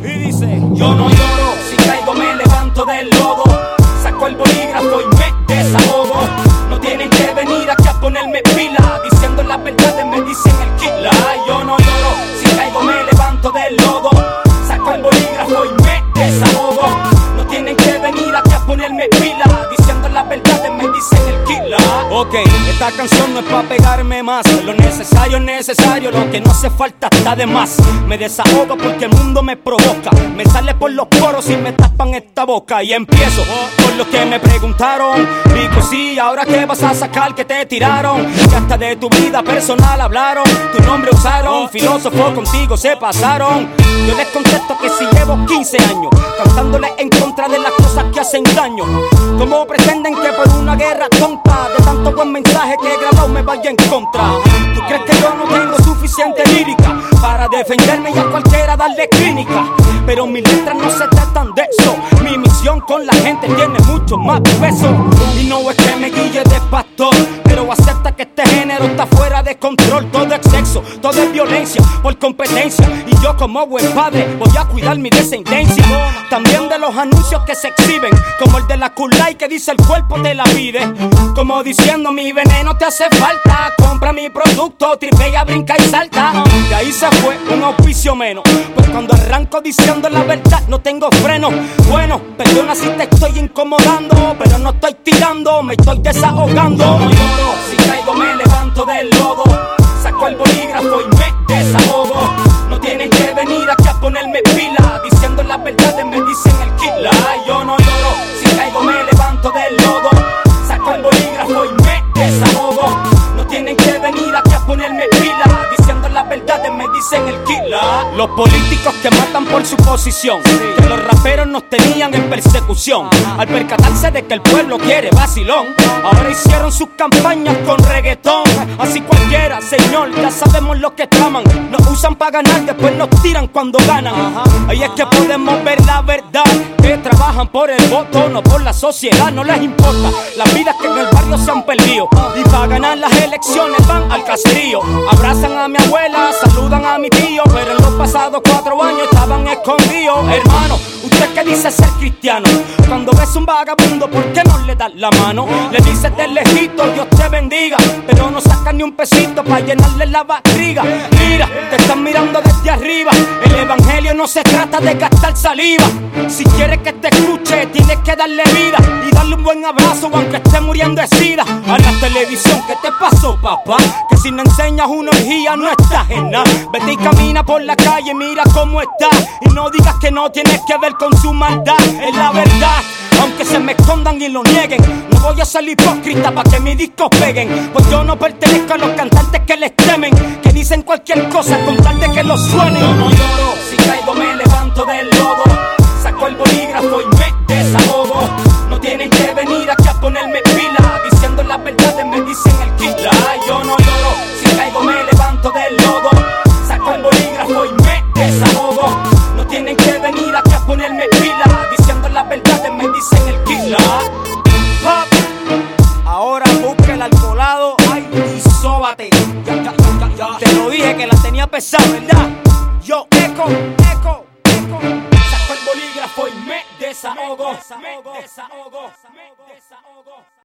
y dice: yo no lloro, si caigo me levanto del lodo. Saco el bolígrafo y me desahogo. No tienen que venir aquí a ponerme pila, diciendo las verdades me dicen el killer. Yo no lloro, si caigo me levanto del lodo. Saco el bolígrafo y me desahogo. No tienen que venir aquí a ponerme pila, diciendo las verdades me dicen el killer. Ok, esta canción no es pa' pegarme más. Lo necesario es necesario, lo que no hace falta está de más. Me desahogo porque el mundo me provoca. Me sale por los poros y me tapan esta boca. Y empiezo por lo que me preguntaron. Digo sí, ¿ahora qué vas a sacar que te tiraron? Que hasta de tu vida personal hablaron. Tu nombre usaron, filósofo contigo se pasaron. Yo les contesto que si llevo 15 años cantándole en contra de las cosas que hacen daño. ¿Cómo pretenden que por una guerra tonta de tanto buen mensaje que he grabado me vaya en contra? ¿Tú crees que yo no tengo suficiente lírica para defenderme y a cualquiera darle clínica? Pero mis letras no se tratan de eso. Mi misión con la gente tiene mucho más peso. Y no es que me guille de pastor, pero acepta que este género está fuera de control. Todo es sexo, todo es violencia por competencia. Y yo como buen padre voy a cuidar mi descendencia. También de los anuncios que se exhiben, como el de la Kulai que dice el cuerpo te la pide. Como diciendo mi veneno te hace falta. Compra mi producto, tripea, brinca y salta. De ahí se fue un auspicio menos, pues cuando arranco diciendo la verdad no tengo freno. Bueno, perdona si te estoy incomodando, pero no estoy tirando, me estoy desahogando. Yo no lloro, si caigo me levanto del lodo. Saco el bolígrafo y me desahogo. No tienen que venir aquí a ponerme pila, diciendo las verdades me dicen el killer. Yo no lloro, si caigo me levanto del lodo. Saco el bolígrafo y me desahogo. No tienen que venir aquí a ponerme pila, diciendo las verdades me dicen el killer. Los políticos que matan por su posición, que los raperos nos tenían en persecución. Al percatarse de que el pueblo quiere vacilón, ahora hicieron sus campañas con reggaetón. Así cualquiera, señor, ya sabemos lo que traman. Nos usan para ganar, después nos tiran cuando ganan. Ahí es que podemos ver la verdad, que trabajan por el voto, no por la sociedad. No les importa las vidas que en el barrio se han perdido, y para ganar las elecciones van al caserío. Abrazan a mi abuela, saludan a mi tío, pero en los pasados 4 años estaban escondidos. Hermano, usted que dice ser cristiano, cuando ves un vagabundo, ¿por qué no le das la mano? Le dices de lejito, Dios te bendiga, pero no sacas ni un pesito para llenarle la barriga. Mira, te están mirando desde arriba. El evangelio no se trata de gastar saliva. Si quieres que te escuche, tienes que darle vida y darle un buen abrazo aunque esté muriendo de sida. A la televisión, ¿qué te pasó, papá? Que si no enseñas una orgía no estás en nada. Vete y camina por la calle, mira cómo está, y no digas que no tienes que ver con su maldad. Es la verdad, aunque se me escondan y lo nieguen. No voy a ser hipócrita pa' que mis discos peguen, pues yo no pertenezco a los cantantes que les temen, que dicen cualquier cosa con tal de que lo suenen. Yo no lloro, si caigo me levanto del lodo. Saco el bolígrafo y me desahogo. No tienen que venir aquí a ponerme pila, diciendo las verdades me dicen el killer. Yo no lloro, si caigo me levanto del lodo. Saco el bolígrafo y me desahogo. No tienen que venir aquí a ponerme pila, diciendo las verdades me dicen el killer. Ahora busca el alcoholado, ay, y sóbate. Te lo dije que la tenía pesada, ¿verdad? Yo, eco. Saco el bolígrafo y me desahogo.